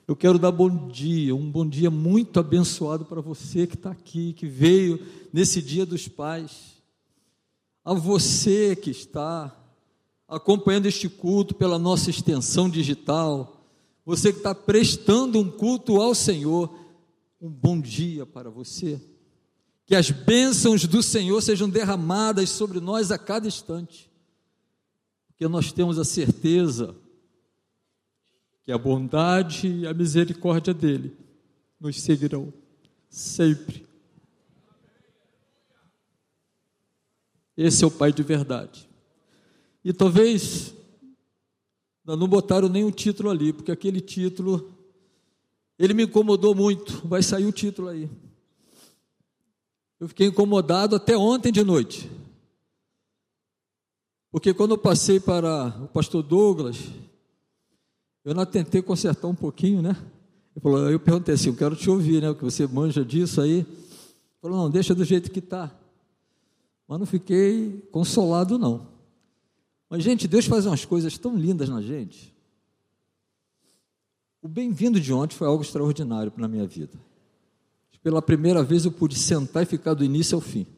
Eu quero dar um bom dia muito abençoado para você que está aqui, que veio nesse Dia dos Pais, a você que está acompanhando este culto pela nossa extensão digital, você que está prestando um culto ao Senhor, um bom dia para você, que as bênçãos do Senhor sejam derramadas sobre nós a cada instante, porque nós temos a certeza que a bondade e a misericórdia dele nos seguirão sempre. Esse é o Pai de verdade. E talvez não botaram nem o título ali, porque aquele título, ele me incomodou muito. Vai sair o título aí. Eu fiquei incomodado até ontem de noite, porque quando eu passei para o pastor Douglas, eu não tentei consertar um pouquinho, né? Eu perguntei assim, eu quero te ouvir, né? Porque você manja disso aí. Ele falou, não, deixa do jeito que está. Mas não fiquei consolado, não. Mas, gente, Deus faz umas coisas tão lindas na gente. O bem-vindo de ontem foi algo extraordinário na minha vida. Pela primeira vez eu pude sentar e ficar do início ao fim.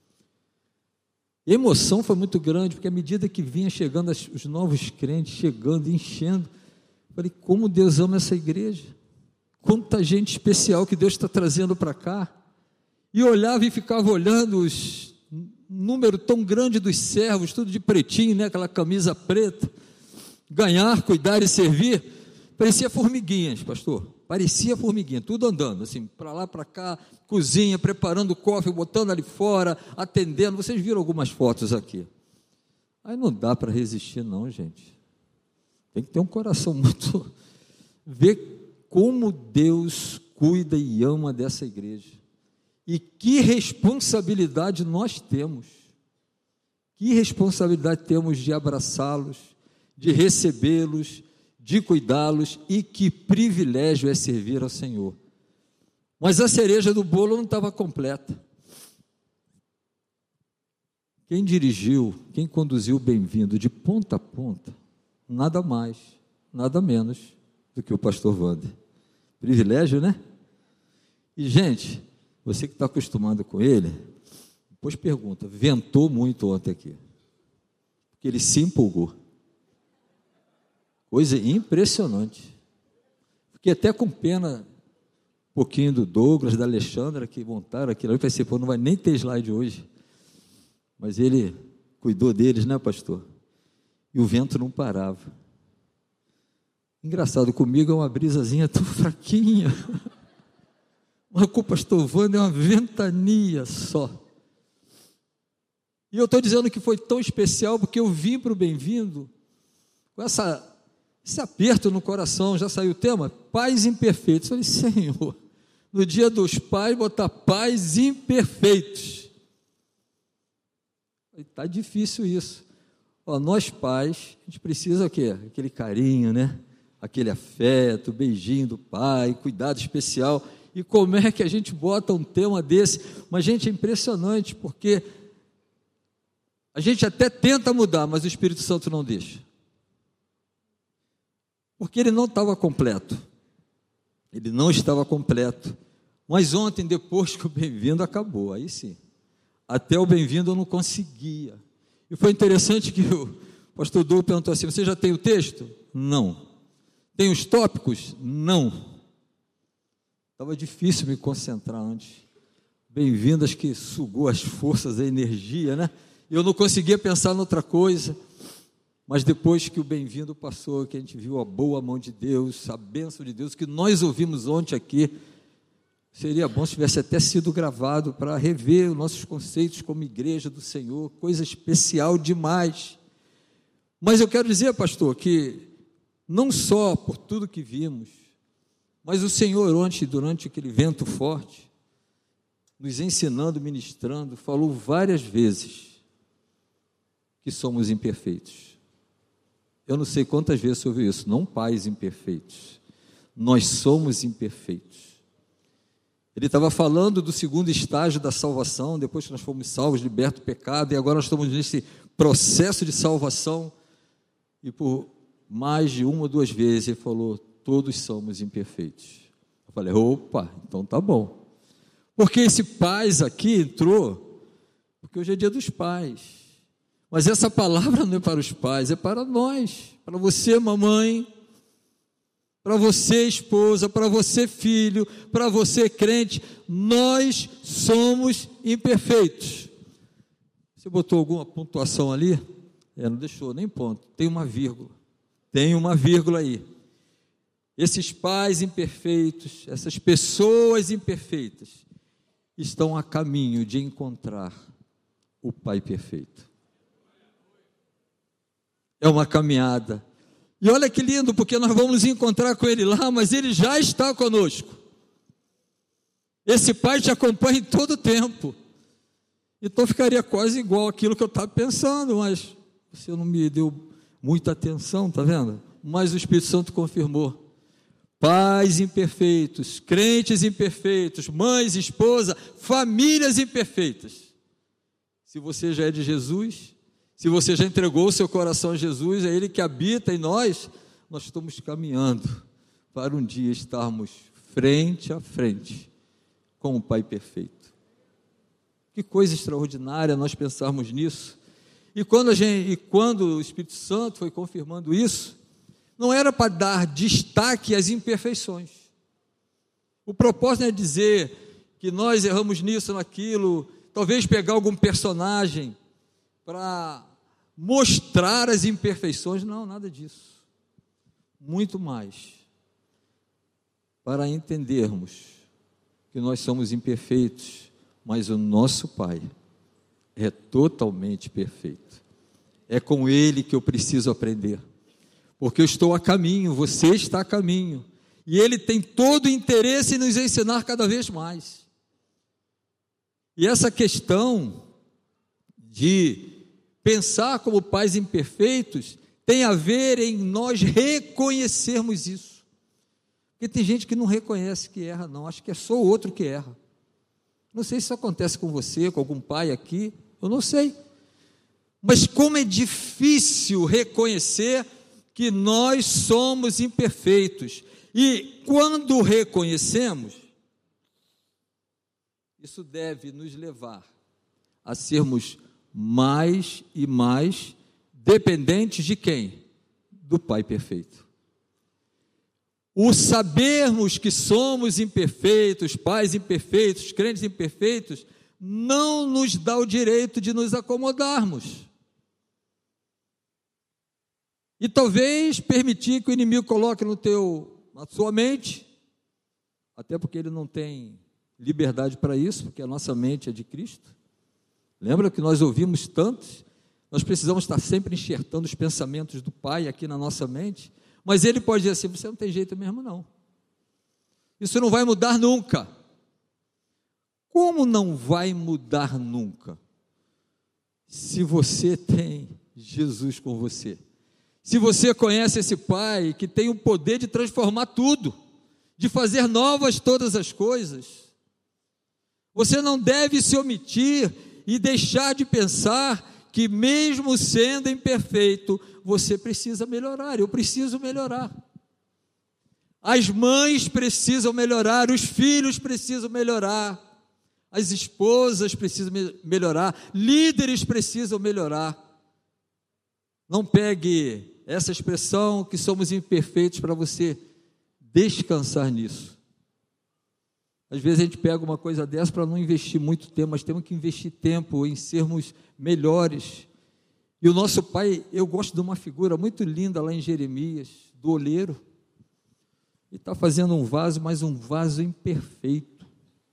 E a emoção foi muito grande, porque à medida que vinha chegando os novos crentes, chegando, enchendo, falei, como Deus ama essa igreja, quanta gente especial que Deus está trazendo para cá, e olhava e ficava olhando um número tão grande dos servos, tudo de pretinho, né? Aquela camisa preta, ganhar, cuidar e servir, parecia formiguinhas, pastor, parecia formiguinha, tudo andando, assim, para lá, para cá, cozinha, preparando o cofre, botando ali fora, atendendo, vocês viram algumas fotos aqui, aí não dá para resistir não, gente. Tem que ter um coração muito... Ver como Deus cuida e ama dessa igreja. E que responsabilidade nós temos. Que responsabilidade temos de abraçá-los, de recebê-los, de cuidá-los, e que privilégio é servir ao Senhor. Mas a cereja do bolo não estava completa. Quem dirigiu, quem conduziu o bem-vindo de ponta a ponta, nada mais, nada menos do que o pastor Wander. Privilégio, né? E, gente, você que está acostumado com ele, depois pergunta, ventou muito ontem aqui, porque ele se empolgou. Coisa impressionante. Fiquei até com pena, um pouquinho do Douglas, da Alexandra, que montaram aquilo. Eu pensei, pô, não vai nem ter slide hoje. Mas ele cuidou deles, né, pastor? E o vento não parava. Engraçado, comigo é uma brisazinha tão fraquinha. Mas com o pastor Wander é uma ventania só. E eu estou dizendo que foi tão especial porque eu vim para o bem-vindo com esse aperto no coração. Já saiu o tema? Pais imperfeitos. Eu falei, Senhor, no dia dos pais, botar pais imperfeitos. Está difícil isso. Ó, nós pais, a gente precisa o quê? Aquele carinho, né? Aquele afeto, beijinho do pai, cuidado especial. E como é que a gente bota um tema desse? Mas, gente, é impressionante, porque a gente até tenta mudar, mas o Espírito Santo não deixa. Porque ele não estava completo. Ele não estava completo. Mas ontem, depois que o bem-vindo acabou, aí sim. Até o bem-vindo eu não conseguia. E foi interessante que o pastor Douglas perguntou assim, você já tem o texto? Não. Tem os tópicos? Não. Estava difícil me concentrar antes. Bem-vindo, acho que sugou as forças, a energia, né? Eu não conseguia pensar em outra coisa. Mas depois que o bem-vindo passou, que a gente viu a boa mão de Deus, a bênção de Deus, que nós ouvimos ontem aqui, seria bom se tivesse até sido gravado para rever os nossos conceitos como igreja do Senhor, coisa especial demais. Mas eu quero dizer, pastor, que não só por tudo que vimos, mas o Senhor ontem, durante aquele vento forte, nos ensinando, ministrando, falou várias vezes que somos imperfeitos. Eu não sei quantas vezes você ouviu isso, não pais imperfeitos, nós somos imperfeitos. Ele estava falando do segundo estágio da salvação, depois que nós fomos salvos, libertos do pecado, e agora nós estamos nesse processo de salvação, e por mais de uma ou duas vezes ele falou, todos somos imperfeitos. Eu falei, opa, então tá bom. Porque esse pais aqui entrou, porque hoje é dia dos pais. Mas essa palavra não é para os pais, é para nós, para você, mamãe, para você, esposa, para você, filho, para você, crente. Nós somos imperfeitos. Você botou alguma pontuação ali? Não deixou nem ponto, tem uma vírgula. Tem uma vírgula aí. Esses pais imperfeitos, essas pessoas imperfeitas, estão a caminho de encontrar o Pai perfeito. É uma caminhada. E olha que lindo, porque nós vamos encontrar com Ele lá, mas Ele já está conosco. Esse Pai te acompanha em todo o tempo. Então ficaria quase igual aquilo que eu estava pensando, mas você não me deu muita atenção, está vendo? Mas o Espírito Santo confirmou. Pais imperfeitos, crentes imperfeitos, mães, esposa, famílias imperfeitas. Se você já é de Jesus, se você já entregou o seu coração a Jesus, é Ele que habita em nós, nós estamos caminhando para um dia estarmos frente a frente com o Pai perfeito. Que coisa extraordinária nós pensarmos nisso. E quando o Espírito Santo foi confirmando isso, não era para dar destaque às imperfeições. O propósito não é dizer que nós erramos nisso, naquilo, talvez pegar algum personagem para mostrar as imperfeições. Não, nada disso. Muito mais. Para entendermos que nós somos imperfeitos, mas o nosso Pai é totalmente perfeito. É com Ele que eu preciso aprender. Porque eu estou a caminho, você está a caminho. E Ele tem todo o interesse em nos ensinar cada vez mais. E essa questão de pensar como pais imperfeitos tem a ver em nós reconhecermos isso. Porque tem gente que não reconhece que erra, não. Acho que é só o outro que erra. Não sei se isso acontece com você, com algum pai aqui, eu não sei. Mas como é difícil reconhecer que nós somos imperfeitos. E quando reconhecemos, isso deve nos levar a sermos mais e mais dependentes de quem? Do Pai perfeito. O sabermos que somos imperfeitos, pais imperfeitos, crentes imperfeitos, não nos dá o direito de nos acomodarmos. E talvez permitir que o inimigo coloque na sua mente, até porque ele não tem liberdade para isso, porque a nossa mente é de Cristo. Lembra que nós ouvimos tantos? Nós precisamos estar sempre enxertando os pensamentos do Pai aqui na nossa mente, mas ele pode dizer assim, você não tem jeito mesmo não. Isso não vai mudar nunca. Como não vai mudar nunca? Se você tem Jesus com você. Se você conhece esse Pai que tem o poder de transformar tudo, de fazer novas todas as coisas, você não deve se omitir e deixar de pensar que mesmo sendo imperfeito, você precisa melhorar, eu preciso melhorar. As mães precisam melhorar, os filhos precisam melhorar, as esposas precisam melhorar, líderes precisam melhorar. Não pegue essa expressão que somos imperfeitos para você descansar nisso. Às vezes a gente pega uma coisa dessa para não investir muito tempo, mas temos que investir tempo em sermos melhores. E o nosso Pai, eu gosto de uma figura muito linda lá em Jeremias, do oleiro. Ele está fazendo um vaso, mas um vaso imperfeito.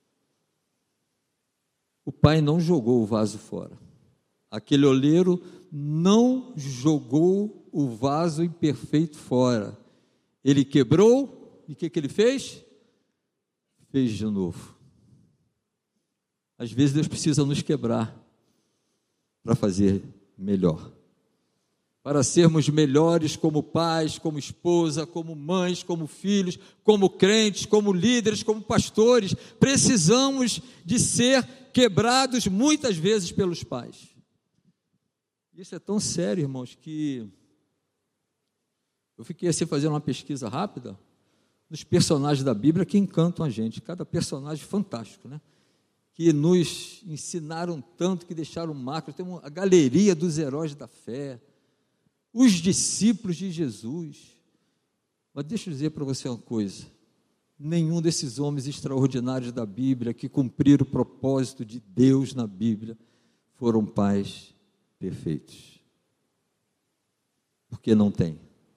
O Pai não jogou o vaso fora. Aquele oleiro não jogou o vaso imperfeito fora. Ele quebrou, e o que ele fez? Fez de novo. Às vezes Deus precisa nos quebrar para fazer melhor. Para sermos melhores como pais, como esposa, como mães, como filhos, como crentes, como líderes, como pastores, precisamos de ser quebrados muitas vezes pelos pais. Isso é tão sério, irmãos, que eu fiquei assim fazendo uma pesquisa rápida. nos personagens da Bíblia que encantam a gente, cada personagem fantástico, né? Que nos ensinaram tanto, que deixaram marcas. Tem a galeria dos heróis da fé, os discípulos de Jesus. Mas deixa eu dizer para você uma coisa: nenhum desses homens extraordinários da Bíblia, que cumpriram o propósito de Deus na Bíblia, foram pais perfeitos. Porque não tem.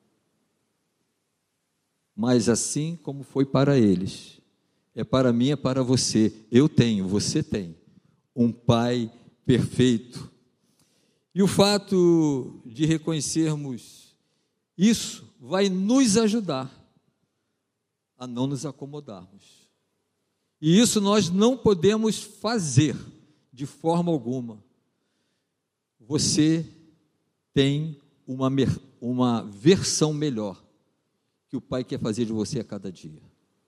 Mas assim como foi para eles, é para mim, é para você. Eu tenho, você tem um pai perfeito. E o fato de reconhecermos isso vai nos ajudar a não nos acomodarmos. E isso nós não podemos fazer de forma alguma. Você tem uma versão melhor que o Pai quer fazer de você a cada dia.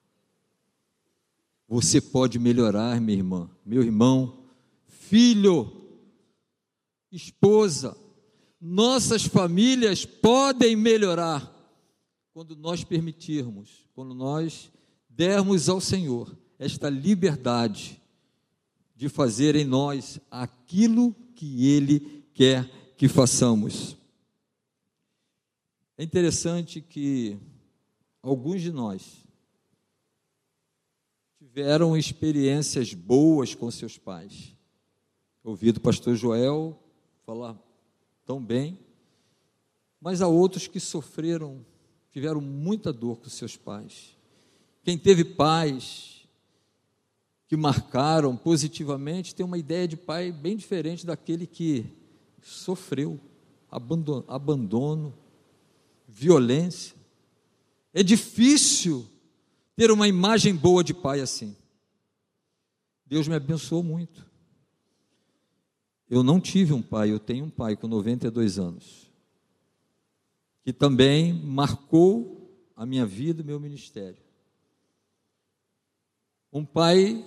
Você pode melhorar, minha irmã, meu irmão, filho, esposa. Nossas famílias podem melhorar quando nós permitirmos, quando nós dermos ao Senhor esta liberdade de fazer em nós aquilo que Ele quer que façamos. É interessante que alguns de nós tiveram experiências boas com seus pais. Ouvi do pastor Joel falar tão bem, mas há outros que sofreram, tiveram muita dor com seus pais. Quem teve pais que marcaram positivamente tem uma ideia de pai bem diferente daquele que sofreu abandono, violência. É difícil ter uma imagem boa de pai assim. Deus me abençoou muito. Eu não tive um pai, eu tenho um pai com 92 anos, que também marcou a minha vida e meu ministério. Um pai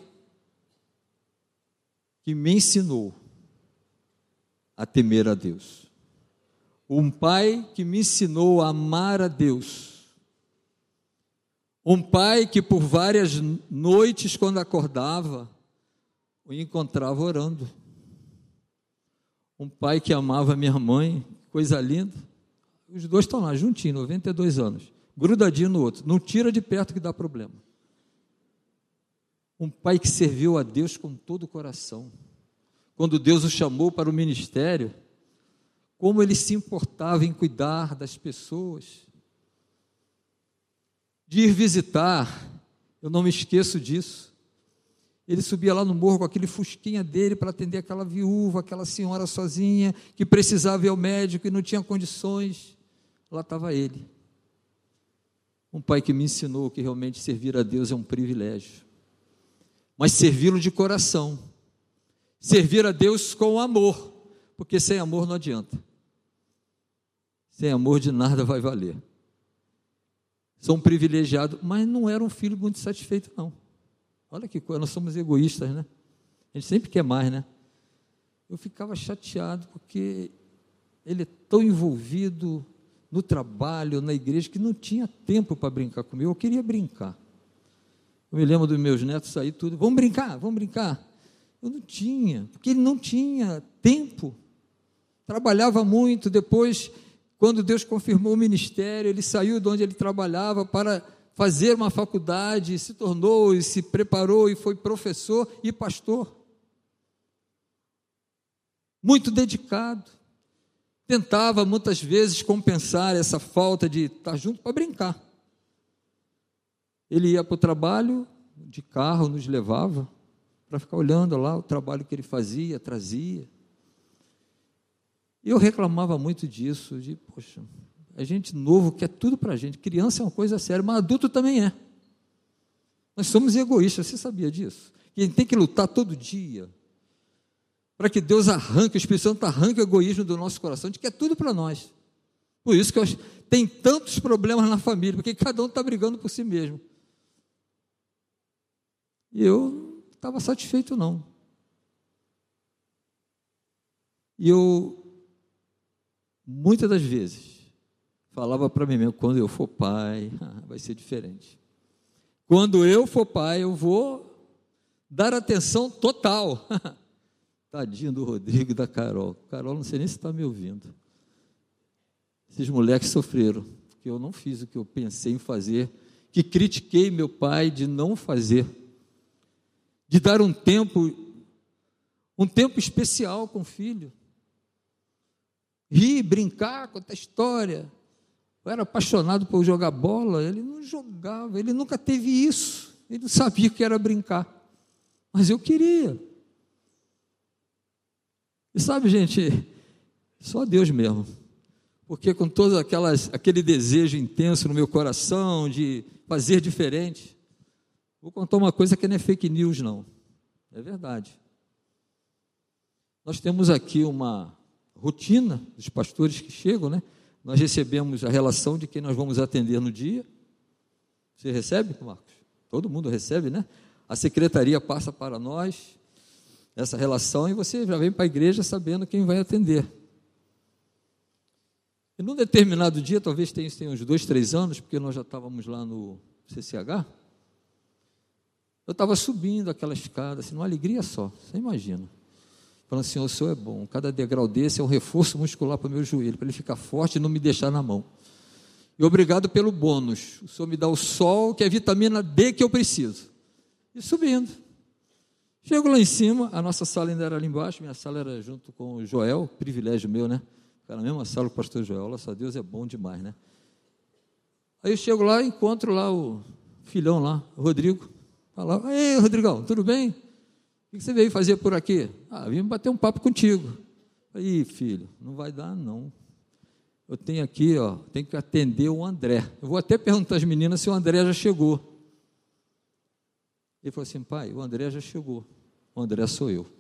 que me ensinou a temer a Deus. Um pai que me ensinou a amar a Deus. Um pai que por várias noites, quando acordava, o encontrava orando. Um pai que amava minha mãe, coisa linda. Os dois estão lá, juntinhos, 92 anos, grudadinho no outro. Não tira de perto que dá problema. Um pai que serviu a Deus com todo o coração. Quando Deus o chamou para o ministério, como ele se importava em cuidar das pessoas, de ir visitar, eu não me esqueço disso. Ele subia lá no morro com aquele fusquinha dele para atender aquela viúva, aquela senhora sozinha, que precisava ir ao médico e não tinha condições. Lá estava ele. Um pai que me ensinou que realmente servir a Deus é um privilégio. Mas servi-lo de coração. Servir a Deus com amor, porque sem amor não adianta. Sem amor de nada vai valer. Sou um privilegiado, mas não era um filho muito satisfeito, não. Olha que coisa, nós somos egoístas, né? A gente sempre quer mais, né? Eu ficava chateado porque ele é tão envolvido no trabalho, na igreja, que não tinha tempo para brincar comigo. Eu queria brincar. Eu me lembro dos meus netos sair tudo, vamos brincar, vamos brincar. Eu não tinha, porque ele não tinha tempo. Trabalhava muito, depois, quando Deus confirmou o ministério, ele saiu de onde ele trabalhava para fazer uma faculdade, se tornou e se preparou e foi professor e pastor. Muito dedicado. Tentava muitas vezes compensar essa falta de estar junto para brincar. Ele ia para o trabalho, de carro, nos levava, para ficar olhando lá o trabalho que ele fazia, trazia. E eu reclamava muito disso, de, poxa, a gente novo quer tudo para a gente, criança é uma coisa séria, mas adulto também é. Nós somos egoístas, você sabia disso? Que a gente tem que lutar todo dia, para que Deus arranque, o Espírito Santo arranque o egoísmo do nosso coração, a gente quer tudo para nós. Por isso que tem tantos problemas na família, porque cada um está brigando por si mesmo. E eu não estava satisfeito, não. E eu, muitas das vezes, falava para mim mesmo, quando eu for pai, vai ser diferente. Quando eu for pai, eu vou dar atenção total. Tadinho do Rodrigo e da Carol. Carol, não sei nem se está me ouvindo. Esses moleques sofreram, que eu não fiz o que eu pensei em fazer, que critiquei meu pai de não fazer, de dar um tempo especial com o filho. Rir, brincar, contar história. Eu era apaixonado por jogar bola, ele não jogava, ele nunca teve isso, ele não sabia o que era brincar, mas eu queria. E sabe, gente, só Deus mesmo, porque com todo aquele desejo intenso no meu coração de fazer diferente, vou contar uma coisa que não é fake news não, é verdade. Nós temos aqui uma rotina dos pastores que chegam, né? Nós recebemos a relação de quem nós vamos atender no dia. Você recebe, Marcos? Todo mundo recebe, né? A secretaria passa para nós essa relação e você já vem para a igreja sabendo quem vai atender. E num determinado dia, talvez tenha uns 2, 3 anos, porque nós já estávamos lá no CCH, eu estava subindo aquela escada, assim, numa alegria só, você imagina. Falando assim, o Senhor é bom, cada degrau desse é um reforço muscular para o meu joelho, para ele ficar forte e não me deixar na mão. E obrigado pelo bônus, o Senhor me dá o sol, que é a vitamina D que eu preciso. E subindo. Chego lá em cima, a nossa sala ainda era ali embaixo, minha sala era junto com o Joel, privilégio meu, né? Ficar na mesma sala com o pastor Joel, olha só, Deus é bom demais, né? Aí eu chego lá, encontro lá o filhão lá, o Rodrigo, fala, ei, Rodrigão, tudo bem? O que você veio fazer por aqui? Vim bater um papo contigo. Aí, filho, não vai dar não. Eu tenho aqui, tenho que atender o André. Eu vou até perguntar às meninas se o André já chegou. Ele falou assim, pai, o André já chegou. O André sou eu.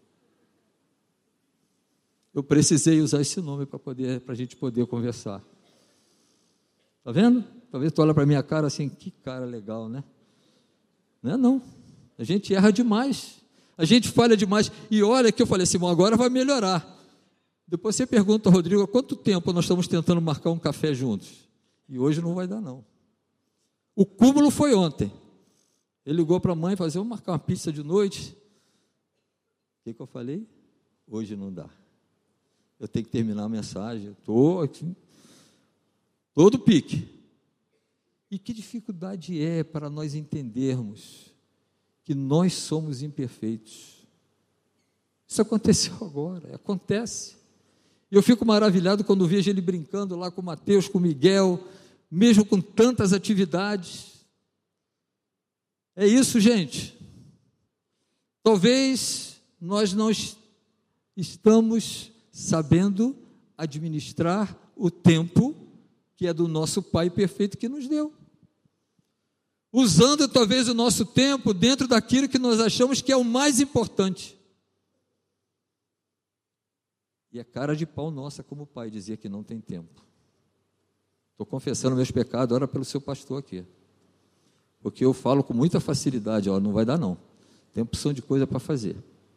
Eu precisei usar esse nome para a gente poder conversar. Está vendo? Talvez tu olha para a minha cara assim, que cara legal, né? Não é não. A gente erra demais. A gente falha demais, e olha que eu falei assim, bom, agora vai melhorar. Depois você pergunta, Rodrigo, há quanto tempo nós estamos tentando marcar um café juntos? E hoje não vai dar não. O cúmulo foi ontem. Ele ligou para a mãe, vamos marcar uma pizza de noite. O que eu falei? Hoje não dá. Eu tenho que terminar a mensagem, eu estou aqui, todo pique. E que dificuldade é para nós entendermos que nós somos imperfeitos. Isso aconteceu agora, acontece. E eu fico maravilhado quando vejo ele brincando lá com o Mateus, com o Miguel, mesmo com tantas atividades. É isso, gente. Talvez nós não estamos sabendo administrar o tempo que é do nosso Pai perfeito que nos deu. Usando talvez o nosso tempo dentro daquilo que nós achamos que é o mais importante. E é cara de pau nossa como o pai dizia que não tem tempo. Estou confessando meus pecados, ora pelo seu pastor aqui. Porque eu falo com muita facilidade, não vai dar não. Tem opção de coisa para fazer.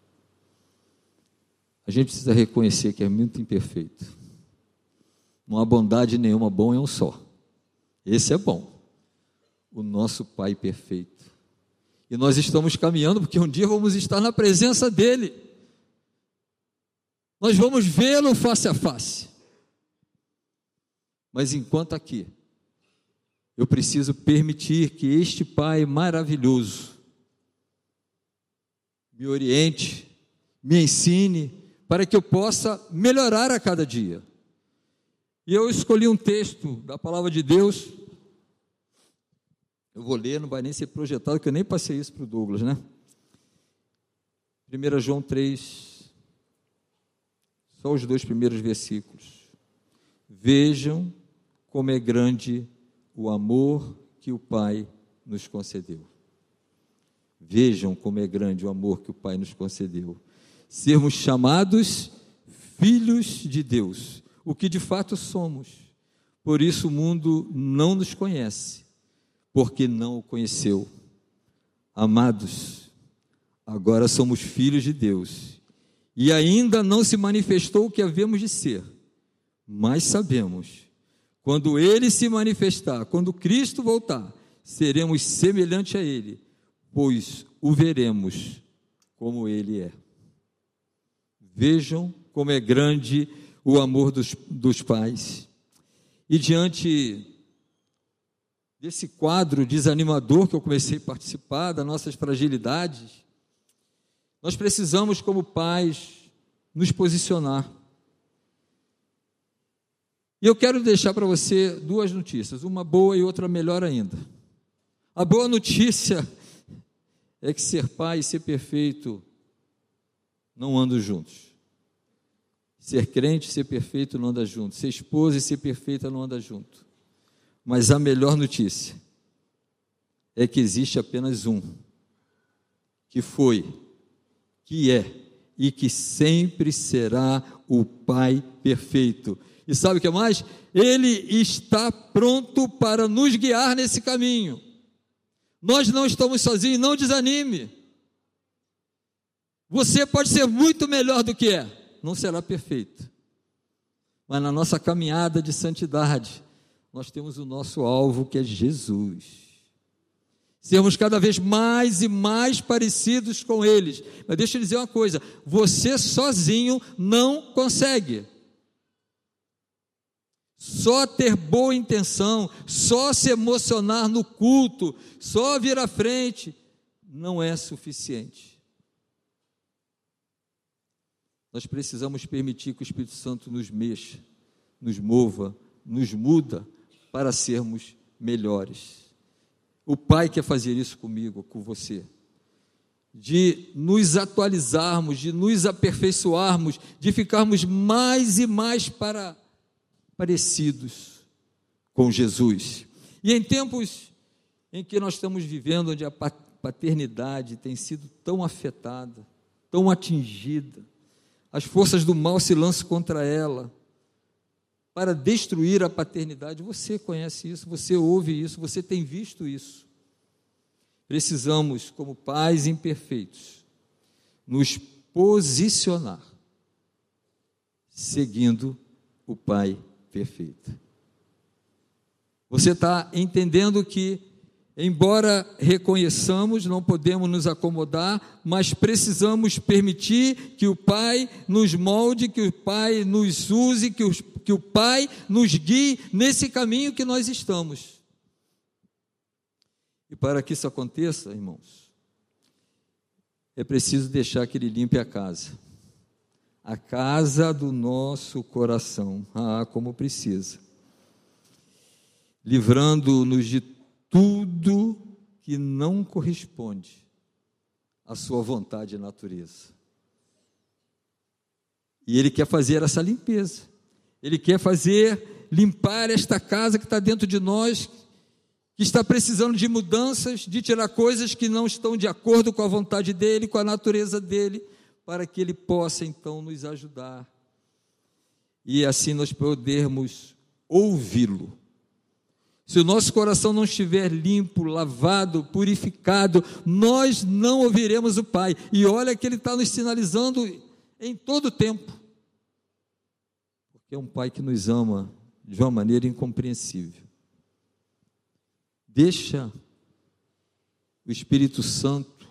A gente precisa reconhecer que é muito imperfeito. Não há bondade nenhuma, bom é um só. Esse é bom. O nosso Pai perfeito. E nós estamos caminhando, porque um dia vamos estar na presença dEle. Nós vamos vê-lo face a face. Mas enquanto aqui, eu preciso permitir que este Pai maravilhoso me oriente, me ensine, para que eu possa melhorar a cada dia. E eu escolhi um texto da palavra de Deus. Eu vou ler, não vai nem ser projetado, porque eu nem passei isso para o Douglas, né? 1 João 3, só os 2 primeiros versículos. Vejam como é grande o amor que o Pai nos concedeu. Vejam como é grande o amor que o Pai nos concedeu. Sermos chamados filhos de Deus, o que de fato somos. Por isso o mundo não nos conhece, porque não o conheceu. Amados, agora somos filhos de Deus, e ainda não se manifestou o que havemos de ser, mas sabemos, quando Ele se manifestar, quando Cristo voltar, seremos semelhantes a Ele, pois o veremos como Ele é. Vejam como é grande o amor dos pais. E diante desse quadro desanimador que eu comecei a participar, das nossas fragilidades, nós precisamos, como pais, nos posicionar. E eu quero deixar para você duas notícias, uma boa e outra melhor ainda. A boa notícia é que ser pai e ser perfeito não andam juntos. Ser crente e ser perfeito não andam juntos. Ser esposa e ser perfeita não andam juntos. Mas a melhor notícia é que existe apenas um, que foi, que é e que sempre será o Pai perfeito. E sabe o que mais? Ele está pronto para nos guiar nesse caminho. Nós não estamos sozinhos, não desanime. Você pode ser muito melhor do que é, não será perfeito. Mas na nossa caminhada de santidade, nós temos o nosso alvo, que é Jesus. Sermos cada vez mais e mais parecidos com eles. Mas deixa eu dizer uma coisa, você sozinho não consegue. Só ter boa intenção, só se emocionar no culto, só vir à frente, não é suficiente. Nós precisamos permitir que o Espírito Santo nos mexa, nos mova, nos muda para sermos melhores. O Pai quer fazer isso comigo, com você, de nos atualizarmos, de nos aperfeiçoarmos, de ficarmos mais e mais parecidos com Jesus. E em tempos em que nós estamos vivendo, onde a paternidade tem sido tão afetada, tão atingida, as forças do mal se lançam contra ela, para destruir a paternidade. Você conhece isso, você ouve isso, você tem visto isso. Precisamos, como pais imperfeitos, nos posicionar, seguindo o Pai perfeito. Você está entendendo que, embora reconheçamos, não podemos nos acomodar, mas precisamos permitir que o Pai nos molde, que o Pai nos use, que o Pai nos guie nesse caminho que nós estamos. E para que isso aconteça, irmãos, é preciso deixar que Ele limpe a casa do nosso coração, como precisa, livrando-nos de tudo que não corresponde à sua vontade e natureza. E Ele quer fazer essa limpeza, Ele quer limpar esta casa que está dentro de nós, que está precisando de mudanças, de tirar coisas que não estão de acordo com a vontade dEle, com a natureza dEle, para que Ele possa então nos ajudar, e assim nós podermos ouvi-lo. Se o nosso coração não estiver limpo, lavado, purificado, nós não ouviremos o Pai. E olha que Ele está nos sinalizando em todo o tempo, porque é um Pai que nos ama de uma maneira incompreensível. Deixa o Espírito Santo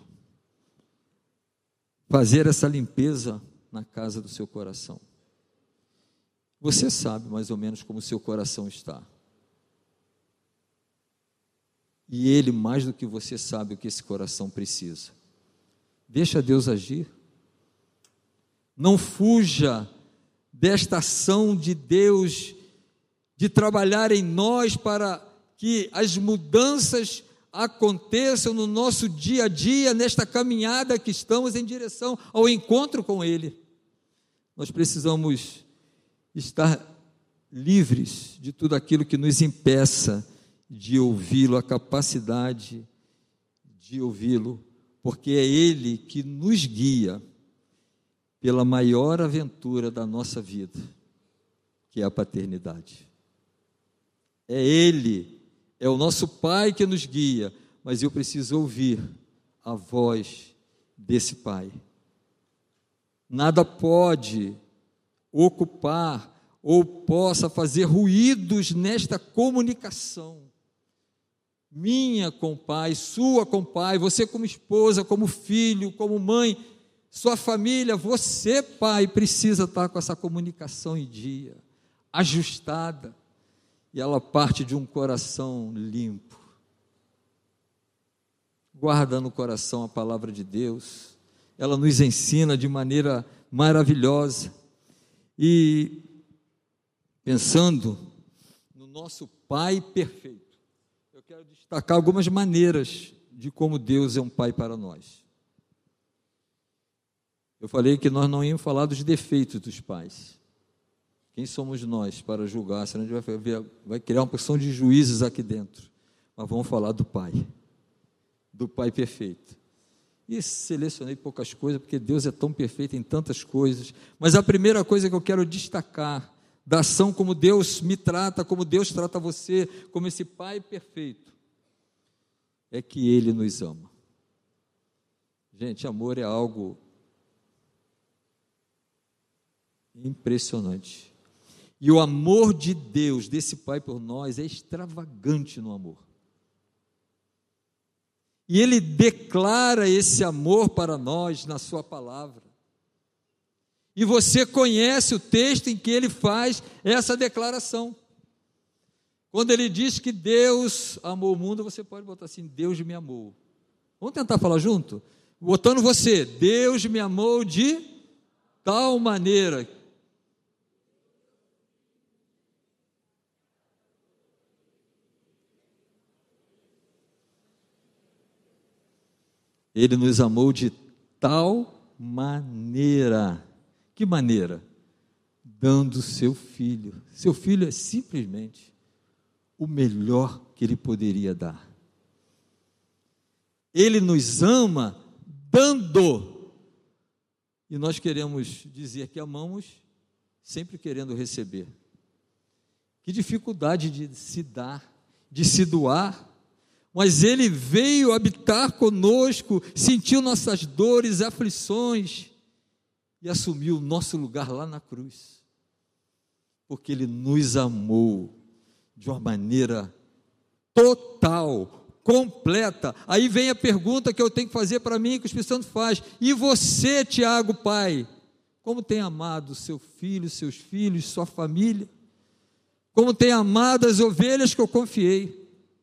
fazer essa limpeza na casa do seu coração. Você sabe mais ou menos como o seu coração está. E Ele, mais do que você, sabe o que esse coração precisa. Deixa Deus agir. Não fuja desta ação de Deus, de trabalhar em nós para que as mudanças aconteçam no nosso dia a dia, nesta caminhada que estamos em direção ao encontro com Ele. Nós precisamos estar livres de tudo aquilo que nos impeça de ouvi-lo, a capacidade de ouvi-lo, porque é Ele que nos guia pela maior aventura da nossa vida, que é a paternidade. É Ele, é o nosso Pai que nos guia, mas eu preciso ouvir a voz desse Pai. Nada pode ocupar ou possa fazer ruídos nesta comunicação. minha com o pai, sua com o pai, você como esposa, como filho, como mãe, sua família, você, pai, precisa estar com essa comunicação em dia, ajustada, e ela parte de um coração limpo. Guarda no coração a palavra de Deus, ela nos ensina de maneira maravilhosa. E pensando no nosso Pai perfeito, eu quero destacar algumas maneiras de como Deus é um Pai para nós. Eu falei que nós não íamos falar dos defeitos dos pais. Quem somos nós para julgar? Senão a gente vai criar uma porção de juízes aqui dentro. Mas vamos falar do Pai perfeito. E selecionei poucas coisas, porque Deus é tão perfeito em tantas coisas. Mas a primeira coisa que eu quero destacar, da ação como Deus me trata, como Deus trata você, como esse Pai perfeito, é que Ele nos ama. Gente, amor é algo impressionante. E o amor de Deus, desse Pai por nós, é extravagante no amor. E Ele declara esse amor para nós na sua palavra. E você conhece o texto em que Ele faz essa declaração. Quando Ele diz que Deus amou o mundo, você pode botar assim, Deus me amou. Vamos tentar falar junto? Botando você, Deus me amou de tal maneira. Ele nos amou de tal maneira. Que maneira? Dando seu filho. Seu filho é simplesmente o melhor que Ele poderia dar. Ele nos ama dando. E nós queremos dizer que amamos sempre querendo receber. Que dificuldade de se dar, de se doar. Mas Ele veio habitar conosco, sentiu nossas dores, aflições e assumiu o nosso lugar lá na cruz, porque Ele nos amou de uma maneira total, completa. Aí vem a pergunta que eu tenho que fazer para mim, que o Espírito Santo faz: e você, Tiago, pai, como tem amado seu filho, seus filhos, sua família? Como tem amado as ovelhas que eu confiei?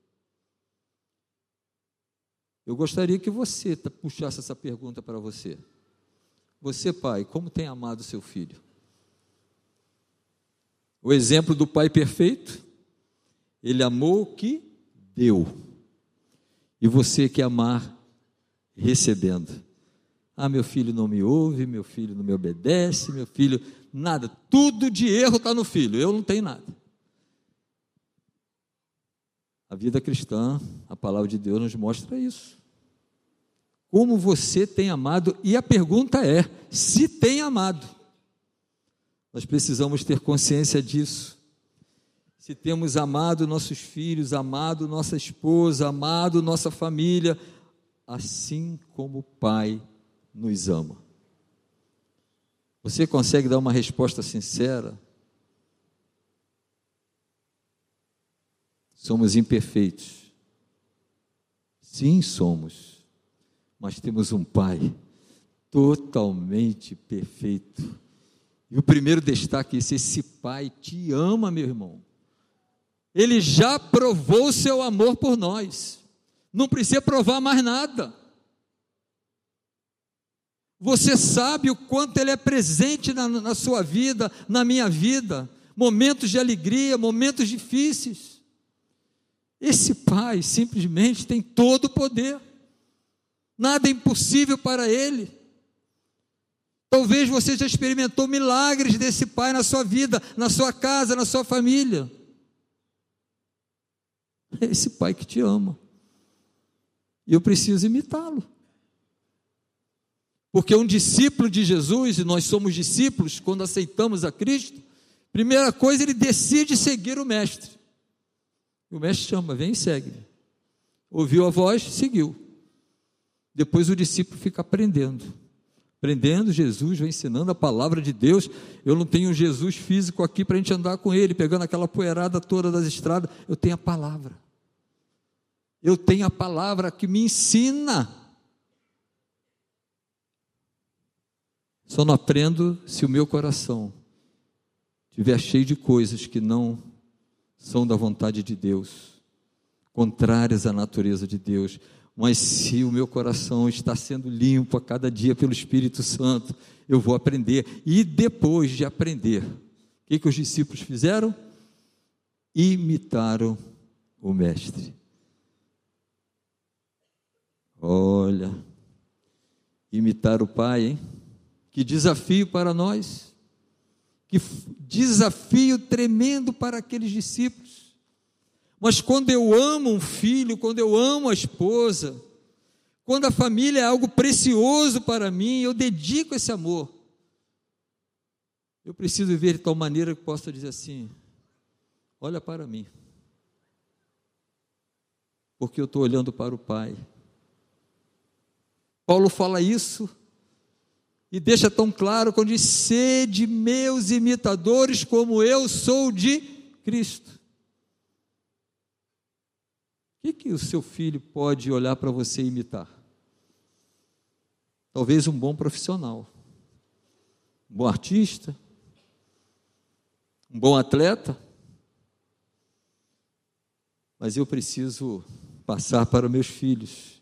Eu gostaria que você puxasse essa pergunta para você. Você, pai, como tem amado seu filho? O exemplo do pai perfeito, ele amou o que deu. E você quer amar recebendo. Ah, meu filho não me ouve, meu filho não me obedece, meu filho, nada. Tudo de erro está no filho, eu não tenho nada. A vida cristã, a palavra de Deus nos mostra isso. Como você tem amado, e a pergunta é, se tem amado. Nós precisamos ter consciência disso. Se temos amado nossos filhos, amado nossa esposa, amado nossa família, assim como o Pai nos ama. Você consegue dar uma resposta sincera? Somos imperfeitos. Sim, somos. Mas temos um Pai totalmente perfeito. E o primeiro destaque é esse Pai te ama, meu irmão. Ele já provou o seu amor por nós. Não precisa provar mais nada. Você sabe o quanto Ele é presente na sua vida, na minha vida. Momentos de alegria, momentos difíceis. Esse Pai simplesmente tem todo o poder. Nada é impossível para Ele. Talvez você já experimentou milagres desse Pai na sua vida, na sua casa, na sua família. É esse Pai que te ama. E eu preciso imitá-lo. Porque um discípulo de Jesus, e nós somos discípulos quando aceitamos a Cristo, primeira coisa, ele decide seguir o Mestre. O Mestre chama, vem e segue-me. Ouviu a voz, seguiu. Depois o discípulo fica aprendendo. Aprendendo, Jesus vai ensinando a palavra de Deus. Eu não tenho um Jesus físico aqui para a gente andar com Ele, pegando aquela poeirada toda das estradas. Eu tenho a palavra. Eu tenho a palavra que me ensina. Só não aprendo se o meu coração estiver cheio de coisas que não são da vontade de Deus, contrárias à natureza de Deus. Mas se o meu coração está sendo limpo a cada dia pelo Espírito Santo, eu vou aprender. E depois de aprender, o que os discípulos fizeram? Imitaram o Mestre. Olha, imitar o Pai, hein? Que desafio para nós, que desafio tremendo para aqueles discípulos. Mas quando eu amo um filho, quando eu amo a esposa, quando a família é algo precioso para mim, eu dedico esse amor. Eu preciso viver de tal maneira que possa dizer assim: olha para mim, porque eu estou olhando para o Pai. Paulo fala isso e deixa tão claro quando diz: sede meus imitadores como eu sou de Cristo. O que o seu filho pode olhar para você e imitar? Talvez um bom profissional, um bom artista, um bom atleta. Mas eu preciso passar para meus filhos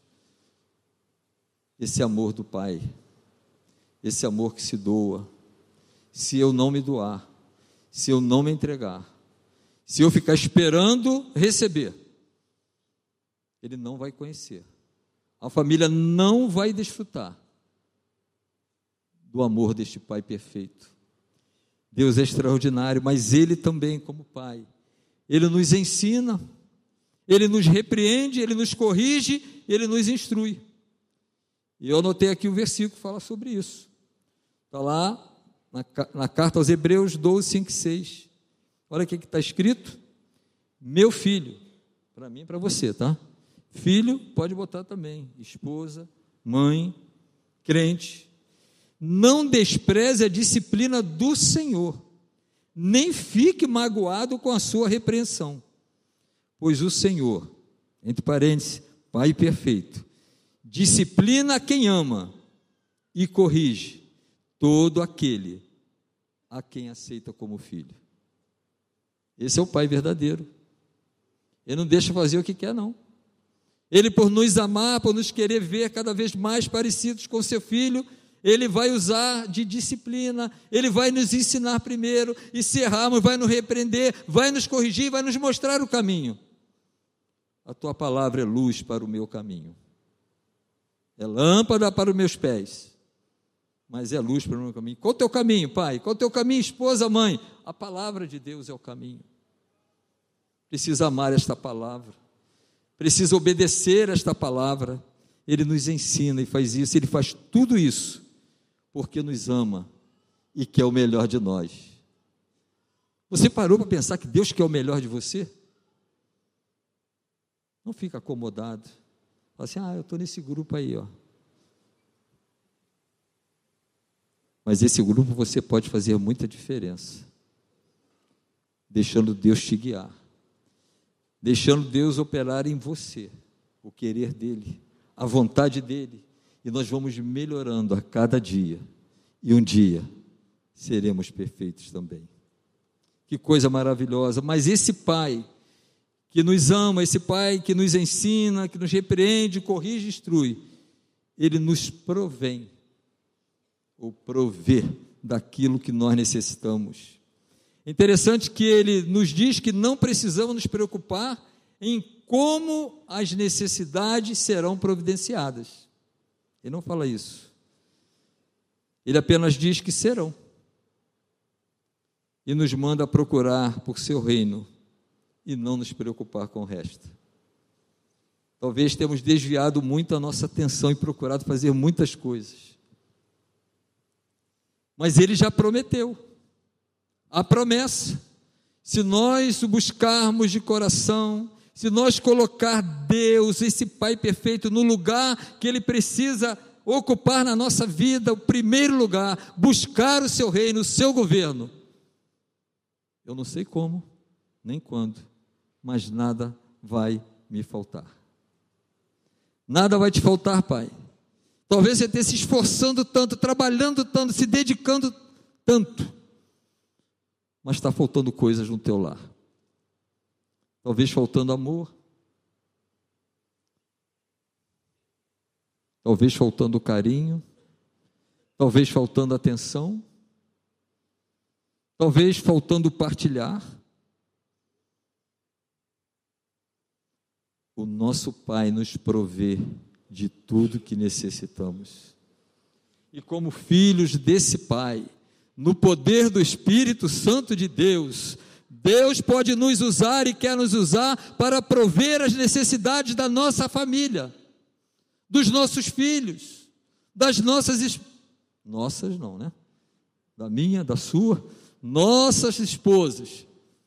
esse amor do Pai, esse amor que se doa. Se eu não me doar, se eu não me entregar, se eu ficar esperando receber, ele não vai conhecer, a família não vai desfrutar do amor deste Pai perfeito. Deus é extraordinário, mas Ele também, como Pai, Ele nos ensina, Ele nos repreende, Ele nos corrige, Ele nos instrui. E eu anotei aqui o versículo que fala sobre isso. Está lá na carta aos Hebreus 12, 5 e 6. Olha o que está escrito: meu filho, para mim e para você, tá? Filho, pode botar também, esposa, mãe, crente, não despreze a disciplina do Senhor, nem fique magoado com a sua repreensão, pois o Senhor, entre parênteses, Pai perfeito, disciplina quem ama e corrige todo aquele a quem aceita como filho. Esse é o Pai verdadeiro. Ele não deixa fazer o que quer, não. Ele, por nos amar, por nos querer ver cada vez mais parecidos com seu Filho, Ele vai usar de disciplina, Ele vai nos ensinar primeiro, e se errarmos, vai nos repreender, vai nos corrigir, vai nos mostrar o caminho. A Tua palavra é luz para o meu caminho, é lâmpada para os meus pés, mas é luz para o meu caminho. Qual o teu caminho, Pai? Qual o teu caminho, esposa, mãe? A palavra de Deus é o caminho. Precisa amar esta palavra, precisa obedecer esta palavra. Ele nos ensina e faz isso, Ele faz tudo isso porque nos ama e quer o melhor de nós. Você parou para pensar que Deus quer o melhor de você? Não fica acomodado. Fala assim: eu estou nesse grupo aí, ó. Mas esse grupo você pode fazer muita diferença, deixando Deus te guiar, deixando Deus operar em você, o querer dEle, a vontade dEle, e nós vamos melhorando a cada dia, e um dia seremos perfeitos também. Que coisa maravilhosa! Mas esse Pai que nos ama, esse Pai que nos ensina, que nos repreende, corrige, instrui, Ele nos provém, ou provê daquilo que nós necessitamos. É interessante que Ele nos diz que não precisamos nos preocupar em como as necessidades serão providenciadas. Ele não fala isso. Ele apenas diz que serão. E nos manda procurar por seu reino e não nos preocupar com o resto. Talvez tenhamos desviado muito a nossa atenção e procurado fazer muitas coisas. Mas Ele já prometeu. A promessa, se nós o buscarmos de coração, se nós colocar Deus, esse Pai perfeito, no lugar que Ele precisa ocupar na nossa vida, o primeiro lugar, buscar o seu reino, o seu governo, eu não sei como, nem quando, mas nada vai me faltar. Nada vai te faltar, pai. Talvez você esteja se esforçando tanto, trabalhando tanto, se dedicando tanto, mas está faltando coisas no teu lar. Talvez faltando amor, talvez faltando carinho, talvez faltando atenção, talvez faltando partilhar. O nosso Pai nos provê de tudo que necessitamos. E como filhos desse Pai, no poder do Espírito Santo de Deus, Deus pode nos usar e quer nos usar para prover as necessidades da nossa família, dos nossos filhos, das nossas nossas não, né? Da minha, da sua, nossas esposas,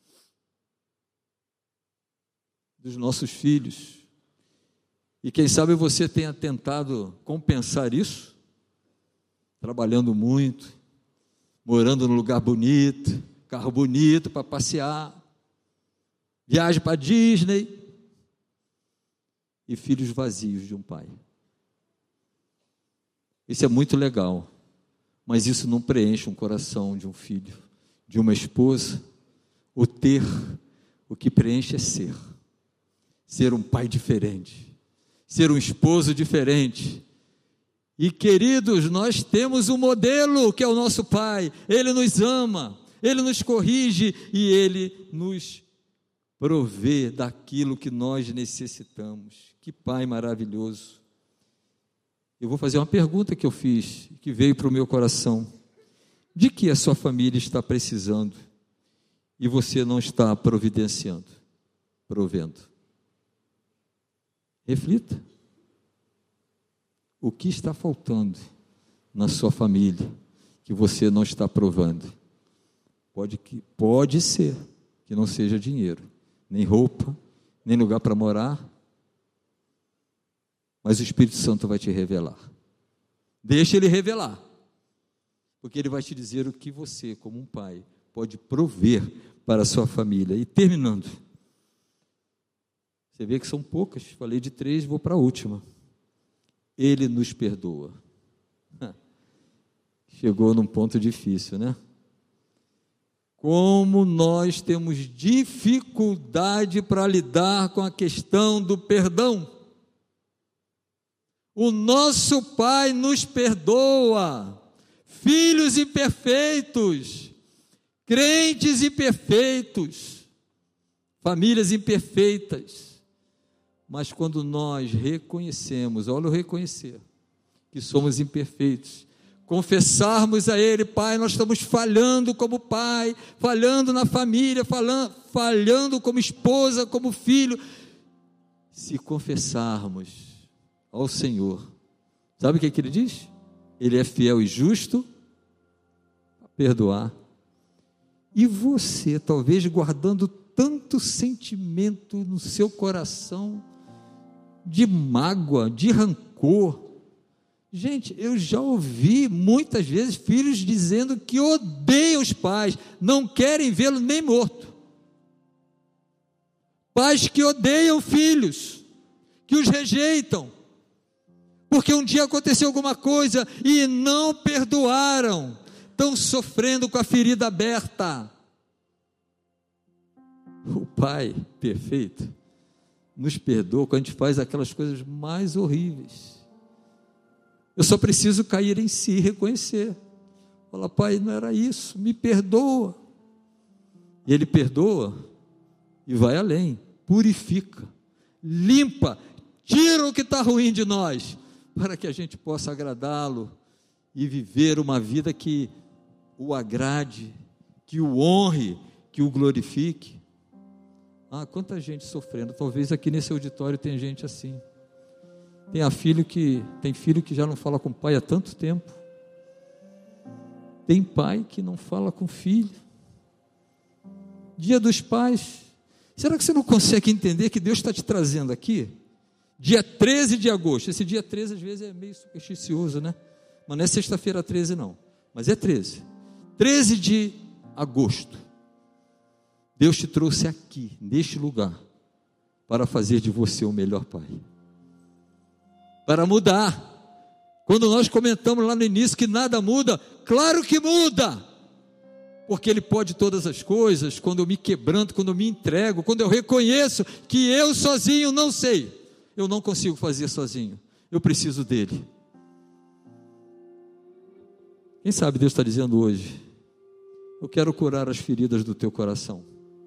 dos nossos filhos. E quem sabe você tenha tentado compensar isso, trabalhando muito, morando num lugar bonito, carro bonito para passear, viagem para Disney, e filhos vazios de um pai. Isso é muito legal, mas isso não preenche um coração de um filho, de uma esposa. O ter, o que preenche é ser um pai diferente, ser um esposo diferente. E queridos, nós temos um modelo que é o nosso pai. Ele nos ama, ele nos corrige e ele nos provê daquilo que nós necessitamos. Que pai maravilhoso. Eu vou fazer uma pergunta que eu fiz, que veio para o meu coração. De que a sua família está precisando e você não está providenciando, provendo? Reflita. O que está faltando na sua família que você não está provando? Pode ser que não seja dinheiro, nem roupa, nem lugar para morar, mas o Espírito Santo vai te revelar. Deixa ele revelar, porque ele vai te dizer o que você, como um pai, pode prover para a sua família. E terminando, você vê que são poucas, falei de 3, vou para a última. Ele nos perdoa. Chegou num ponto difícil, né? Como nós temos dificuldade para lidar com a questão do perdão. O nosso Pai nos perdoa. Filhos imperfeitos, crentes imperfeitos, famílias imperfeitas. Mas quando nós reconhecemos, olha o reconhecer, que somos imperfeitos, confessarmos a Ele, Pai, nós estamos falhando como pai, falhando na família, falhando como esposa, como filho. Se confessarmos ao Senhor, sabe o que Ele diz? Ele é fiel e justo a perdoar. E você, talvez guardando tanto sentimento no seu coração, de mágoa, de rancor. Gente, eu já ouvi muitas vezes filhos dizendo que odeiam os pais, não querem vê-lo nem morto. Pais que odeiam filhos, que os rejeitam, porque um dia aconteceu alguma coisa e não perdoaram, estão sofrendo com a ferida aberta. O Pai perfeito nos perdoa quando a gente faz aquelas coisas mais horríveis. Eu só preciso cair em si e reconhecer. Fala, Pai, não era isso, me perdoa. E Ele perdoa e vai além, purifica, limpa, tira o que está ruim de nós, para que a gente possa agradá-lo e viver uma vida que o agrade, que o honre, que o glorifique. Ah, quanta gente sofrendo. Talvez aqui nesse auditório tem gente assim. Tem filho que já não fala com o pai há tanto tempo. Tem pai que não fala com filho. Dia dos Pais. Será que você não consegue entender que Deus está te trazendo aqui? Dia 13 de agosto. Esse dia 13 às vezes é meio supersticioso, né? Mas não é sexta-feira 13 não. Mas é 13. 13 de agosto. Deus te trouxe aqui, neste lugar, para fazer de você o melhor pai. para mudar. Quando nós comentamos lá no início que nada muda, claro que muda, porque Ele pode todas as coisas. Quando eu me quebranto, quando eu me entrego, quando eu reconheço que eu sozinho não sei, eu não consigo fazer sozinho, eu preciso dEle. Quem sabe Deus está dizendo hoje: eu quero curar as feridas do teu coração.